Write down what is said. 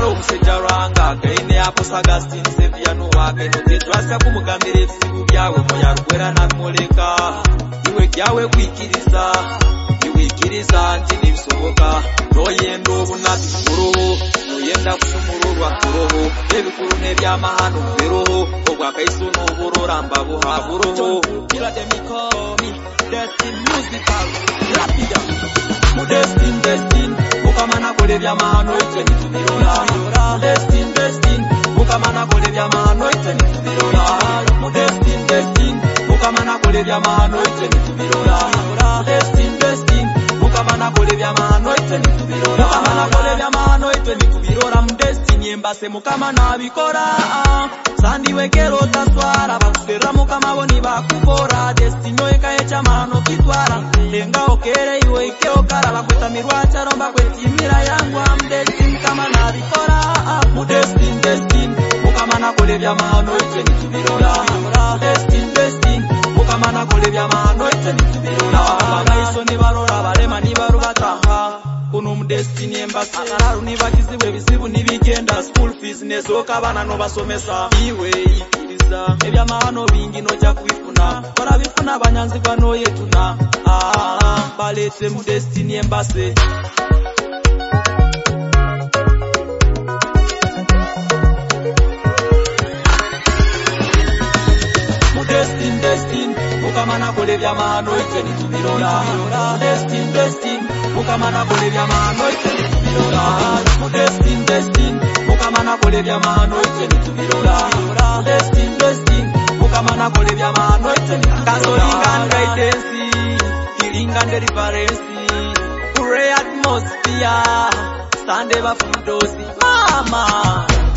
usejaranga gaine apo Augustine Xavier nuwage notezwasa kumugambira ebizibu byawe moya rugwera nabimoleka iwe kyawe kwikiriza iwikiriza nti nibisoboka noyenda obunabi kuroho noyenda kusumururwa kuroho ebikuru nebyamahano kuberoho obwakaiso n'oburora mbabuha buroho kila demikomi Destin musical rapida Destin mukamana kole byamahano ite nitubirora Destin mukamana kole byamahano ite nitubirora Destin mukamana kole byamahano ite nitubirora Destin mukamana kole byamahano ite nitubirora mukamana kole byamahano ite nitubirora Destin embase mukamana bikora sandi wekero taswara bakusera mukama boni bakubora Destin oeka echamano kitwara lenga okere iwe ike okara bakwetamirwa charomba kwetimira yangu Destin kama nabikora Destin mukamana kole byamahano ite nitubirora Destin mukamana kole byamahano ite nitubirora abaiso nibarora barema nibarubataha kuno Destin embassy araru nibakizibwe bizibu nibigenda school fees nezoka bana no basomesa iwe ikiriza ebyamahano bingi noja kwifuna barabifuna abanyanzi bano yetuna balete mu Destin embassy Destin mukamana kole byamahano ite nitubirora Destin mukamana kole byamahano ite nitubirora Destin mukamana kole byamahano ite nitubirora Destin mukamana kole byamahano ite nitubirora guidance healing and deliverance pure atmosphere stand ever from those mama